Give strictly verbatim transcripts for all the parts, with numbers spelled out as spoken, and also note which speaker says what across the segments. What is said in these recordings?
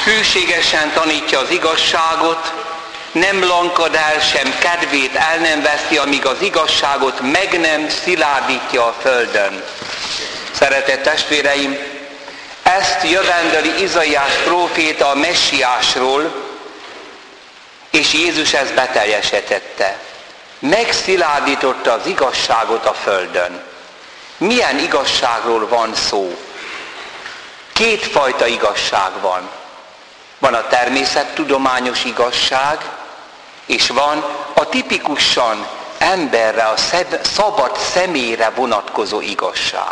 Speaker 1: hűségesen tanítja az igazságot, nem lankad el, sem kedvét el nem veszti, amíg az igazságot meg nem szilárdítja a földön. Szeretett testvéreim, ezt jövendőli Izaiás próféta a messiásról, és Jézus ezt beteljesítette. Megszilárdította az igazságot a földön. Milyen igazságról van szó? Kétfajta igazság van. Van a természettudományos igazság, és van a tipikusan emberre, a szabad személyre vonatkozó igazság.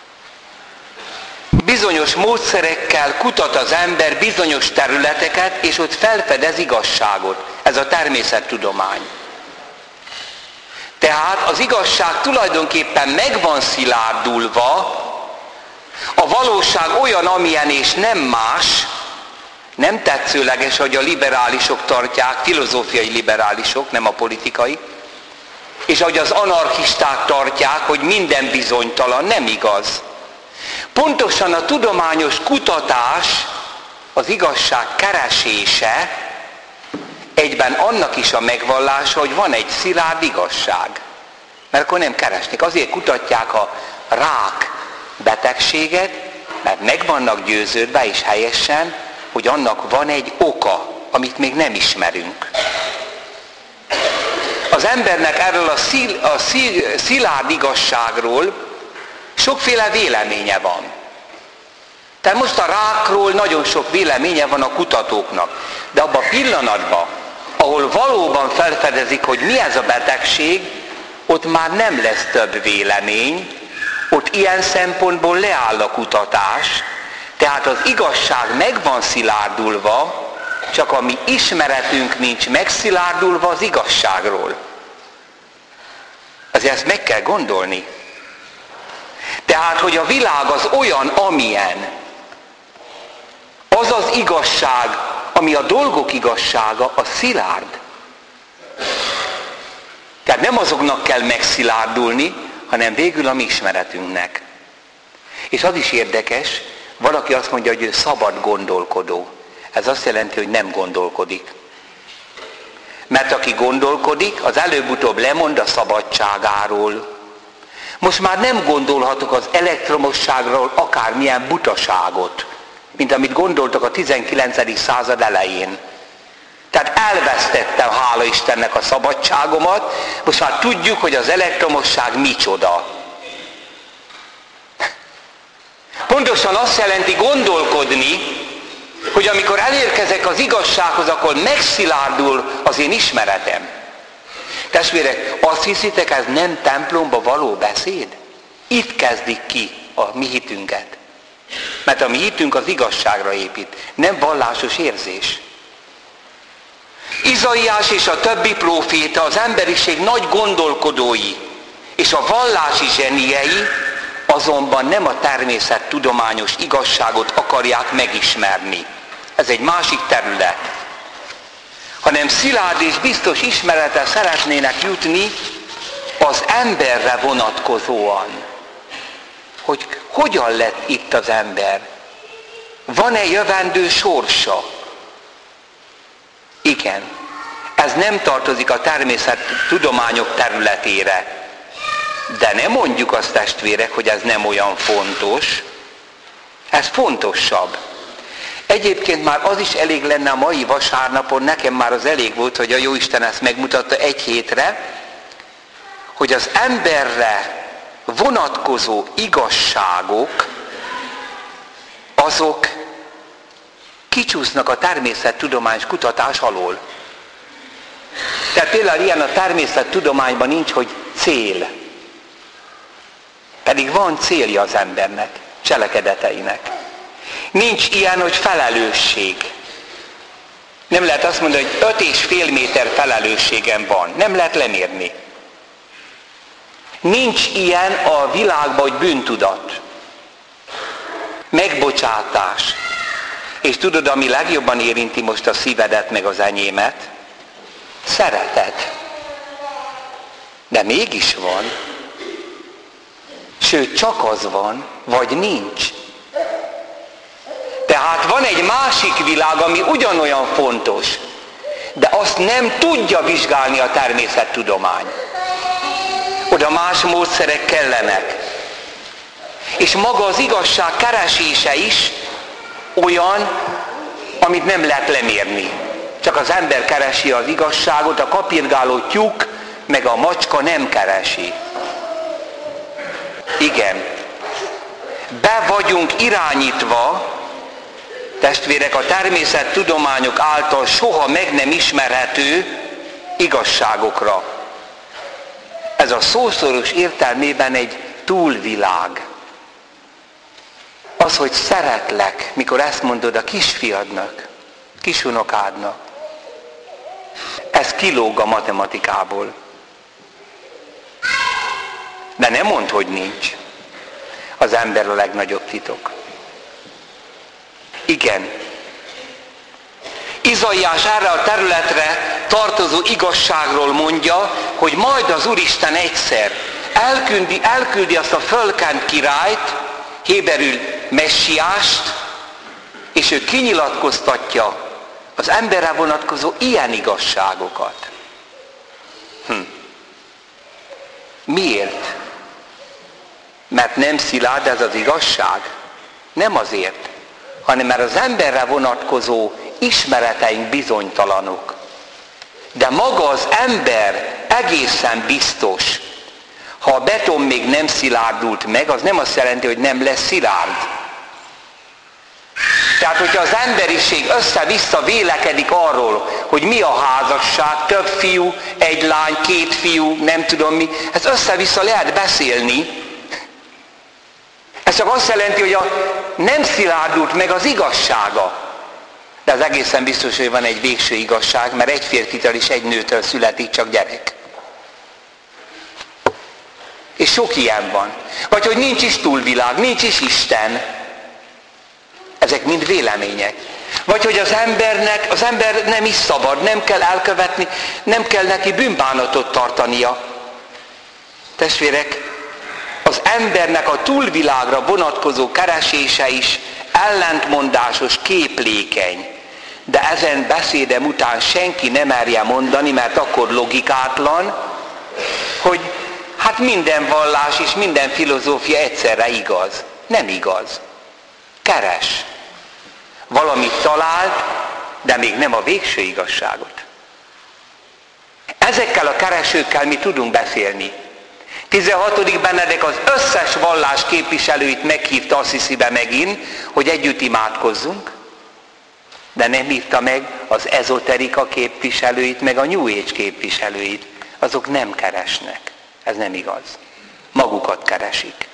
Speaker 1: Bizonyos módszerekkel kutat az ember bizonyos területeket, és ott felfedez igazságot. Ez a természettudomány. Tehát az igazság tulajdonképpen meg van szilárdulva, a valóság olyan, amilyen és nem más, nem tetszőleges, hogy a liberálisok tartják, filozófiai liberálisok, nem a politikai, és ahogy az anarchisták tartják, hogy minden bizonytalan, nem igaz. Pontosan a tudományos kutatás, az igazság keresése, egyben annak is a megvallása, hogy van egy szilárd igazság. Mert akkor nem keresnek. Azért kutatják a rák betegséget, mert meg vannak győződve is helyesen, hogy annak van egy oka, amit még nem ismerünk. Az embernek erről a, szil, a szil, szilárd igazságról sokféle véleménye van. Tehát most a rákról nagyon sok véleménye van a kutatóknak. De abban a pillanatban, ahol valóban felfedezik, hogy mi ez a betegség, ott már nem lesz több vélemény, ott ilyen szempontból leáll a kutatás, tehát az igazság meg van szilárdulva, csak a mi ismeretünk nincs megszilárdulva az igazságról. Azért ezt meg kell gondolni. Tehát, hogy a világ az olyan, amilyen, az az igazság, ami a dolgok igazsága, a szilárd. Tehát nem azoknak kell megszilárdulni, hanem végül a mi ismeretünknek. És az is érdekes, valaki azt mondja, hogy ő szabad gondolkodó. Ez azt jelenti, hogy nem gondolkodik. Mert aki gondolkodik, az előbb-utóbb lemond a szabadságáról. Most már nem gondolhatok az elektromosságról akármilyen butaságot, mint amit gondoltak a tizenkilencedik század elején. Tehát elvesztettem, hála Istennek, a szabadságomat, most már tudjuk, hogy az elektromosság micsoda. Pontosan azt jelenti gondolkodni, hogy amikor elérkezek az igazsághoz, akkor megszilárdul az én ismeretem. Testvérek, azt hiszitek, ez nem templomba való beszéd? Itt kezdik ki a mi hitünket. Mert a mi hitünk az igazságra épít, nem vallásos érzés. Izaiás és a többi próféta, az emberiség nagy gondolkodói, és a vallási zseniei azonban nem a természettudományos igazságot akarják megismerni. Ez egy másik terület. Hanem szilárd és biztos ismerete szeretnének jutni az emberre vonatkozóan. Hogy hogyan lett itt az ember? Van-e jövendő sorsa? Igen. Ez nem tartozik a természettudományok területére. De nem mondjuk azt, testvérek, hogy ez nem olyan fontos. Ez fontosabb. Egyébként már az is elég lenne a mai vasárnapon, nekem már az elég volt, hogy a Jóisten ezt megmutatta egy hétre, hogy az emberre vonatkozó igazságok, azok kicsúsznak a természettudományos kutatás alól. Tehát például ilyen a természettudományban nincs, hogy cél. Pedig van célja az embernek, cselekedeteinek. Nincs ilyen, hogy felelősség. Nem lehet azt mondani, hogy öt és fél méter felelősségem van. Nem lehet lemérni. Nincs ilyen a világban, hogy bűntudat. Megbocsátás. És tudod, ami legjobban érinti most a szívedet, meg az enyémet? Szeretet. De mégis van. Sőt, csak az van, vagy nincs. Tehát van egy másik világ, ami ugyanolyan fontos, de azt nem tudja vizsgálni a természettudomány. Oda más módszerek kellenek. És maga az igazság keresése is olyan, amit nem lehet lemérni. Csak az ember keresi az igazságot, a kapirgáló tyúk meg a macska nem keresi. Igen. Be vagyunk irányítva, testvérek, a természettudományok által soha meg nem ismerhető igazságokra. Ez a szószoros értelmében egy túlvilág. Az, hogy szeretlek, mikor ezt mondod a kisfiadnak, kisunokádnak, ez kilóg a matematikából. De nem mondd, hogy nincs. Az ember a legnagyobb titok. Igen. Izaiás erre a területre tartozó igazságról mondja, hogy majd az Úristen egyszer elküldi, elküldi azt a fölkent királyt, héberül messiást, és ő kinyilatkoztatja az emberre vonatkozó ilyen igazságokat. Hm. Miért? Mert nem szilárd ez az igazság? Nem azért, hanem mert az emberre vonatkozó ismereteink bizonytalanok. De maga az ember egészen biztos. Ha a beton még nem szilárdult meg, az nem azt jelenti, hogy nem lesz szilárd. Tehát, hogyha az emberiség össze-vissza vélekedik arról, hogy mi a házasság, több fiú, egy lány, két fiú, nem tudom mi, ez össze-vissza lehet beszélni. Ez csak azt jelenti, hogy a nem szilárdult meg az igazsága. De az egészen biztos, hogy van egy végső igazság, mert egy férfitől és egy nőtől születik csak gyerek. És sok ilyen van. Vagy hogy nincs is túlvilág, nincs is Isten. Ezek mind vélemények. Vagy hogy az embernek, az ember nem is szabad, nem kell elkövetni, nem kell neki bűnbánatot tartania. Testvérek, az embernek a túlvilágra vonatkozó keresése is ellentmondásos, képlékeny. De ezen beszédem után senki nem merje mondani, mert akkor logikátlan, hogy hát minden vallás és minden filozófia egyszerre igaz. Nem igaz. Keres. Valamit talált, de még nem a végső igazságot. Ezekkel a keresőkkel mi tudunk beszélni. tizenhatodik Benedek az összes vallás képviselőit meghívta Assisibe megint, hogy együtt imádkozzunk, de nem hívta meg az ezoterika képviselőit, meg a New Age képviselőit. Azok nem keresnek. Ez nem igaz. Magukat keresik.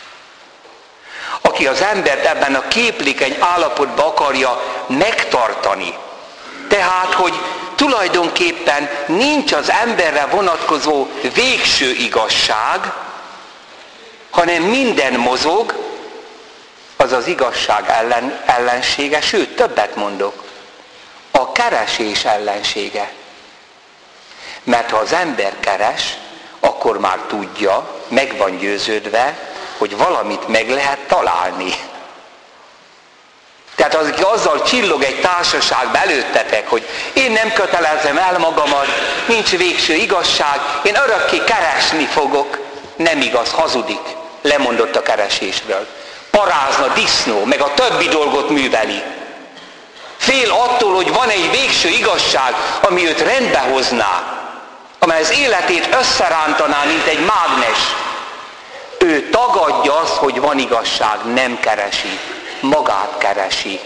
Speaker 1: Aki az embert ebben a képlékeny állapotban akarja megtartani, tehát, hogy tulajdonképpen nincs az emberre vonatkozó végső igazság, hanem minden mozog, az az igazság ellen, ellensége, sőt, többet mondok, a keresés ellensége. Mert ha az ember keres, akkor már tudja, meg van győződve, hogy valamit meg lehet találni. Tehát az, aki azzal csillog egy társaságba előttetek, hogy én nem kötelezem el magamat, nincs végső igazság, én örökké keresni fogok, nem igaz, hazudik, lemondott a keresésről. Parázna, disznó, meg a többi dolgot műveli. Fél attól, hogy van egy végső igazság, ami őt rendbe hozná, amely az életét összerántaná, mint egy mágnes. Ő tagadja azt, hogy van igazság, nem keresi, magát keresi.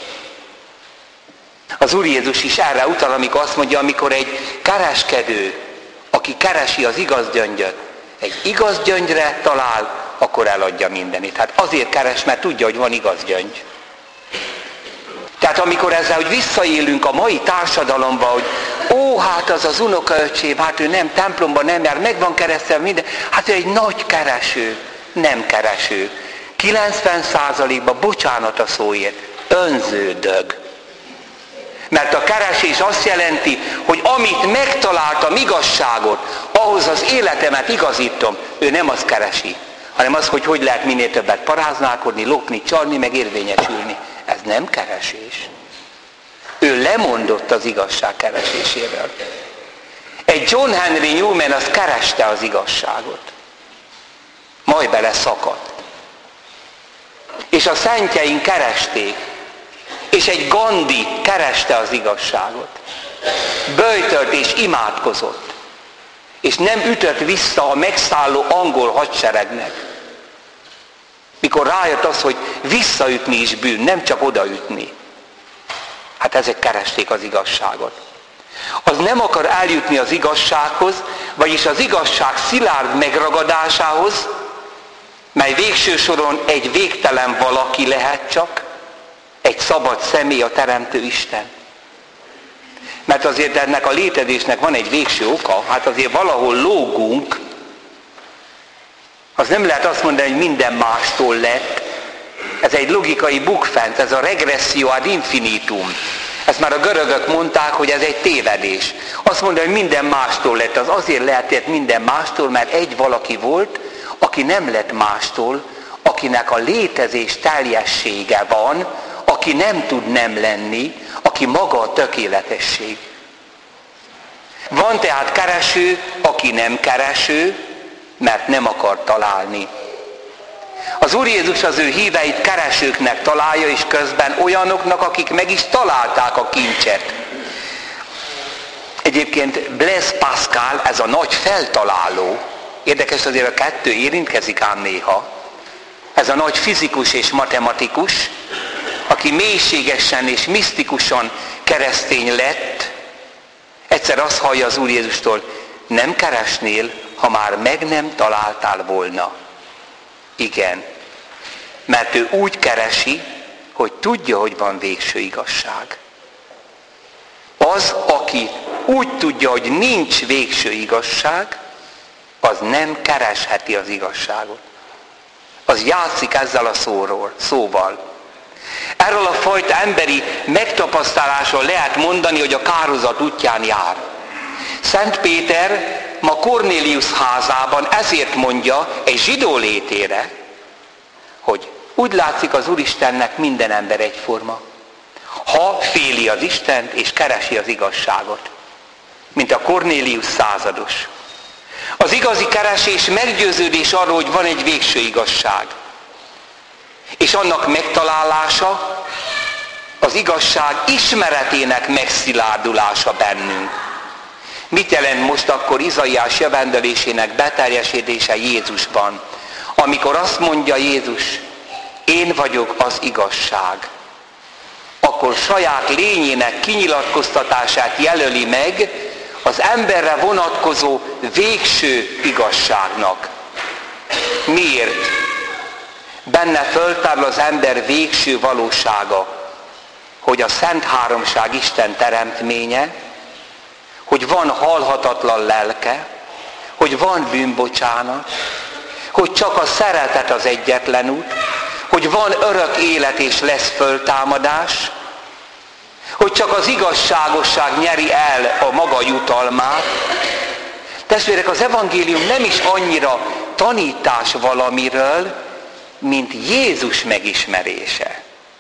Speaker 1: Az Úr Jézus is erre utal, amikor azt mondja, amikor egy kereskedő, aki keresi az igaz gyöngyöt, egy igaz gyöngyre talál, akkor eladja mindenit. Hát azért keres, mert tudja, hogy van igaz gyöngy. Tehát amikor ezzel, hogy visszaélünk a mai társadalomba, hogy ó, hát az az unokaöcsém, hát ő nem templomban nem jár, meg van keresztelve minden, hát ő egy nagy kereső, nem kereső. kilencven százalékban, bocsánat a szóért, önződög. Mert a keresés azt jelenti, hogy amit megtaláltam igazságot, ahhoz az életemet igazítom, ő nem azt keresi, hanem az, hogy hogy lehet minél többet paráználkodni, lopni, csalni, meg érvényesülni. Ez nem keresés. Ő lemondott az igazság kereséséről. Egy John Henry Newman az kereste az igazságot. Majd bele szakadt. És a szentjeink keresték. És egy Gandhi kereste az igazságot. Böjtölt és imádkozott. És nem ütött vissza a megszálló angol hadseregnek. Mikor rájött az, hogy visszaütni is bűn, nem csak odaütni. Hát ezek keresték az igazságot. Az nem akar eljutni az igazsághoz, vagyis az igazság szilárd megragadásához, mely végső soron egy végtelen valaki lehet csak, egy szabad személy, a Teremtő Isten. Mert azért ennek a létezésnek van egy végső oka, hát azért valahol lógunk, az nem lehet azt mondani, hogy minden mástól lett. Ez egy logikai bukfent, ez a regresszió ad infinitum. Ezt már a görögök mondták, hogy ez egy tévedés. Azt mondani, hogy minden mástól lett, az azért lehetett minden mástól, mert egy valaki volt, aki nem lett mástól, akinek a létezés teljessége van, aki nem tud nem lenni, aki maga a tökéletesség. Van tehát kereső, aki nem kereső, mert nem akar találni. Az Úr Jézus az ő híveit keresőknek találja, és közben olyanoknak, akik meg is találták a kincset. Egyébként Blaise Pascal, ez a nagy feltaláló, érdekes azért a kettő érintkezik ám néha, ez a nagy fizikus és matematikus, aki mélységesen és misztikusan keresztény lett, egyszer azt hallja az Úr Jézustól, nem keresnél, ha már meg nem találtál volna. Igen, mert ő úgy keresi, hogy tudja, hogy van végső igazság. Az, aki úgy tudja, hogy nincs végső igazság, az nem keresheti az igazságot. Az játszik ezzel a szóról, szóval. Erről a fajta emberi megtapasztalásról lehet mondani, hogy a kárhozat útján jár. Szent Péter ma Kornélius házában ezért mondja egy zsidó létére, hogy úgy látszik az Úristennek minden ember egyforma. Ha féli az Istent és keresi az igazságot, mint a Kornélius százados. Az igazi keresés meggyőződés arról, hogy van egy végső igazság. És annak megtalálása az igazság ismeretének megszilárdulása bennünk. Mit jelent most akkor Izaiás jövendölésének beteljesedése Jézusban? Amikor azt mondja Jézus, én vagyok az igazság, akkor saját lényének kinyilatkoztatását jelöli meg az emberre vonatkozó végső igazságnak. Miért? Benne föltárul az ember végső valósága, hogy a Szent Háromság Isten teremtménye, hogy van halhatatlan lelke, hogy van bűnbocsánat, hogy csak a szeretet az egyetlen út, hogy van örök élet és lesz föltámadás, hogy csak az igazságosság nyeri el a maga jutalmát. Testvérek, az evangélium nem is annyira tanítás valamiről, mint Jézus megismerése.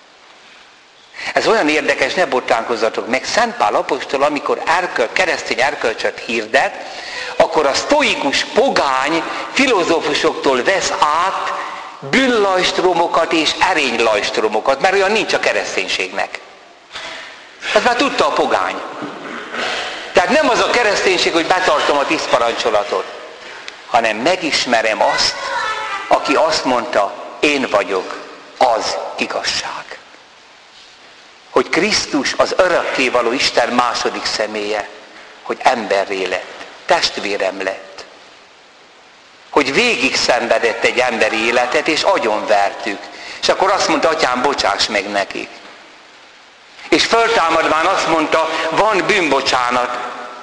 Speaker 1: Ez olyan érdekes, ne botránkozzatok meg, Szent Pál apostol, amikor erköl, keresztény erkölcsöt hirdet, akkor a sztoikus pogány filozófusoktól vesz át bűnlajstromokat és erénylajstromokat, mert olyan nincs a kereszténységnek. Ezt már tudta a pogány. Tehát nem az a kereszténység, hogy betartom a tíz parancsolatot, hanem megismerem azt, aki azt mondta, én vagyok az igazság. Hogy Krisztus az örökkévaló Isten második személye, hogy emberré lett, testvérem lett. Hogy végig szenvedett egy emberi életet, és agyonvertük. És akkor azt mondta, atyám, bocsáss meg nekik. És föltámadván azt mondta, van bűnbocsánat.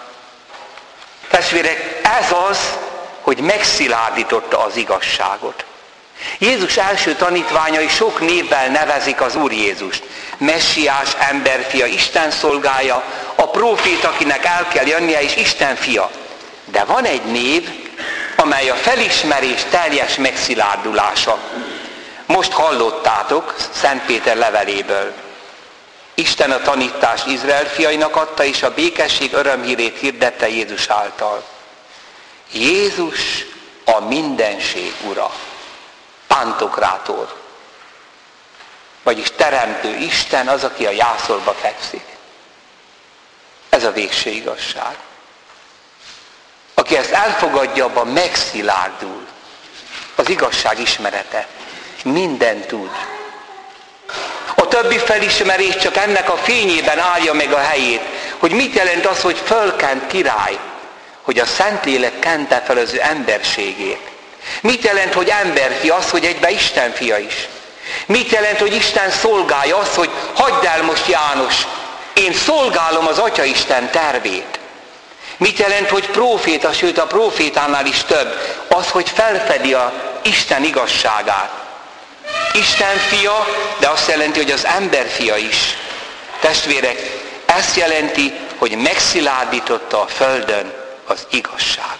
Speaker 1: Testvérek, ez az, hogy megszilárdította az igazságot. Jézus első tanítványai sok névvel nevezik az Úr Jézust. Messiás, emberfia, Isten szolgája, a prófét, akinek el kell jönnie, és Isten fia. De van egy név, amely a felismerés teljes megszilárdulása. Most hallottátok Szent Péter leveléből. Isten a tanítást Izrael fiainak adta, és a békesség örömhírét hirdette Jézus által. Jézus a mindenség ura. Pantokrátor. Vagyis teremtő Isten az, aki a jászolba fekszik. Ez a végső igazság. Aki ezt elfogadja, abban megszilárdul. Az igazság ismerete. Mindent tud. A többi felismerés csak ennek a fényében állja meg a helyét, hogy mit jelent az, hogy fölkent király, hogy a Szentlélek kente fel az ő emberségét. Mit jelent, hogy emberfi, az, hogy egybe Isten fia is. Mit jelent, hogy Isten szolgálja, az, hogy hagyd el most János, én szolgálom az Atya Isten tervét. Mit jelent, hogy próféta, sőt a prófétánál is több, az, hogy felfedi a Isten igazságát. Isten fia, de azt jelenti, hogy az ember fia is. Testvérek, ezt jelenti, hogy megszilárdította a földön az igazságot.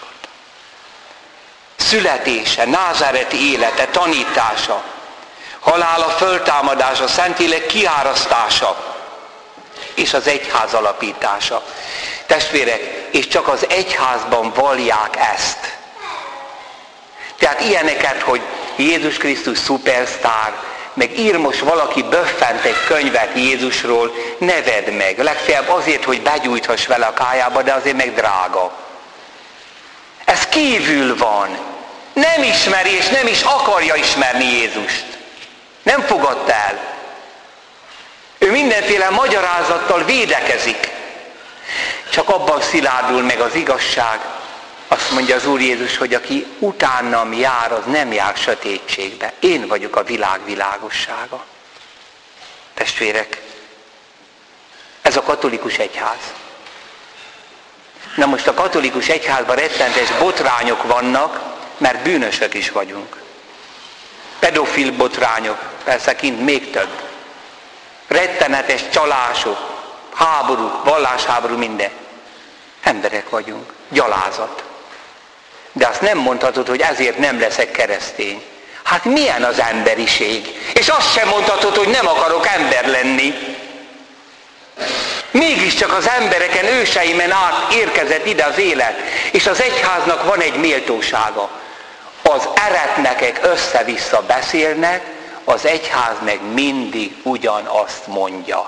Speaker 1: Születése, názáreti élete, tanítása, halála, föltámadása, Szentlélek kiárasztása, és az egyház alapítása. Testvérek, és csak az egyházban vallják ezt. Tehát ilyeneket, hogy Jézus Krisztus szupersztár, meg ír most valaki böffent egy könyvet Jézusról, ne vedd meg. Legfeljebb azért, hogy begyújthass vele a kájába, de azért meg drága. Ez kívül van. Nem ismeri és nem is akarja ismerni Jézust. Nem fogadta el. Ő mindenféle magyarázattal védekezik. Csak abban szilárdul meg az igazság. Azt mondja az Úr Jézus, hogy aki utánam jár, az nem jár sötétségbe. Én vagyok a világ világossága. Testvérek, ez a katolikus egyház. Na most a katolikus egyházban rettentes botrányok vannak, mert bűnösök is vagyunk. Pedofil botrányok, persze kint még több. Rettenetes csalások, háborúk, vallásháború, minden. Emberek vagyunk, gyalázat. De azt nem mondhatod, hogy ezért nem leszek keresztény. Hát milyen az emberiség? És azt sem mondhatod, hogy nem akarok ember lenni. Mégiscsak az embereken, őseimen át érkezett ide az élet. És az egyháznak van egy méltósága. Az eretnekek össze-vissza beszélnek, az egyház meg mindig ugyanazt mondja.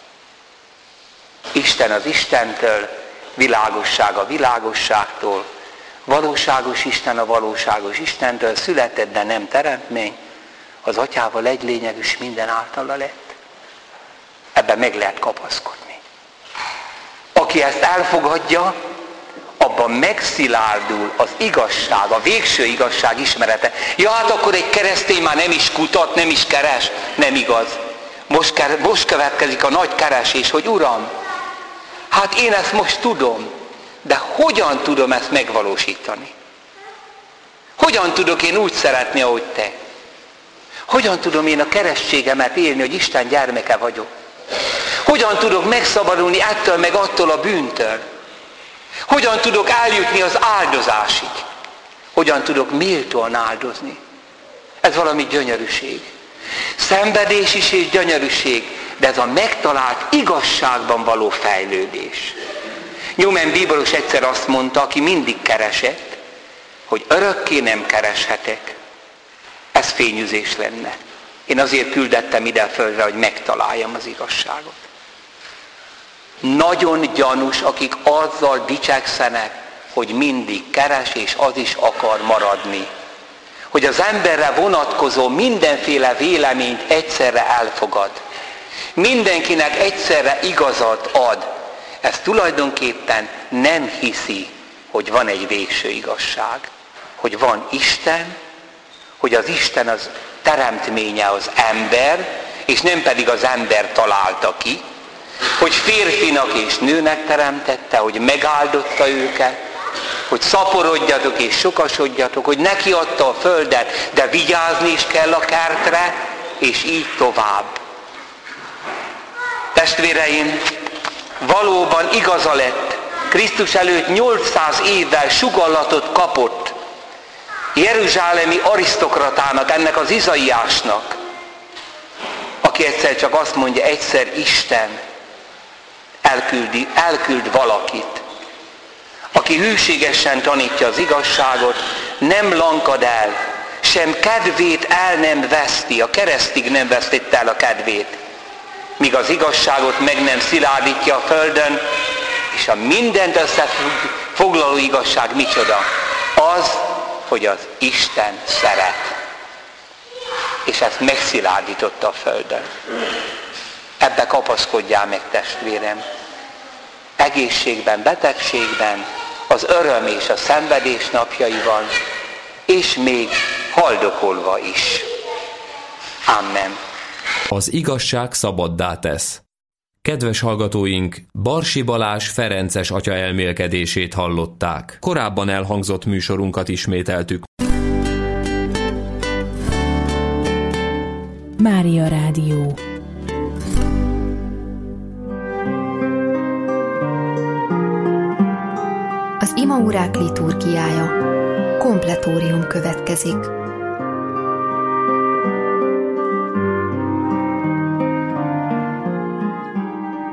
Speaker 1: Isten az Istentől, világosság a világosságtól, valóságos Isten a valóságos Istentől, született, de nem teremtmény, az Atyával egy lényegűs, minden általa lett. Ebben meg lehet kapaszkodni. Aki ezt elfogadja, abban megszilárdul az igazság, a végső igazság ismerete. Ja, hát akkor egy keresztény már nem is kutat, nem is keres. Nem igaz. Most, most következik a nagy keresés, hogy Uram, hát én ezt most tudom, de hogyan tudom ezt megvalósítani? Hogyan tudok én úgy szeretni, ahogy te? Hogyan tudom én a keresztségemet élni, hogy Isten gyermeke vagyok? Hogyan tudok megszabadulni ettől meg attól a bűntől? Hogyan tudok eljutni az áldozásig? Hogyan tudok méltóan áldozni? Ez valami gyönyörűség. Szenvedés is és gyönyörűség, de ez a megtalált igazságban való fejlődés. Newman bíboros egyszer azt mondta, aki mindig keresett, hogy örökké nem kereshetek. Ez fényűzés lenne. Én azért küldettem ide a földre, hogy megtaláljam az igazságot. Nagyon gyanús, akik azzal dicsekszenek, hogy mindig keres, és az is akar maradni. Hogy az emberre vonatkozó mindenféle véleményt egyszerre elfogad. Mindenkinek egyszerre igazat ad. Ez tulajdonképpen nem hiszi, hogy van egy végső igazság. Hogy van Isten, hogy az Isten az teremtménye az ember, és nem pedig az ember találta ki, hogy férfinak és nőnek teremtette, hogy megáldotta őket, hogy szaporodjatok és sokasodjatok, hogy neki adta a földet, de vigyázni is kell a kertre, és így tovább. Testvéreim, valóban igaza lett, Krisztus előtt nyolcszáz évvel sugallatot kapott, jeruzsálemi arisztokratának, ennek az Izaiásnak, aki egyszer csak azt mondja, egyszer Isten elküldi, elküld valakit, aki hűségesen tanítja az igazságot, nem lankad el, sem kedvét el nem veszti, a keresztig nem vesztette el a kedvét, míg az igazságot meg nem szilárdítja a földön, és a mindent összefoglaló igazság micsoda? Az, hogy az Isten szeret. És ezt megszilárdította a földön. Ebbe kapaszkodjál meg, testvérem. Egészségben, betegségben, az öröm és a szenvedés napjaiban, és még haldokolva is. Amen.
Speaker 2: Az igazság szabaddá tesz. Kedves hallgatóink, Barsi Balázs ferences atya elmélkedését hallották. Korábban elhangzott műsorunkat ismételtük.
Speaker 3: Mária Rádió. Az imaórák liturgiája. Kompletórium következik.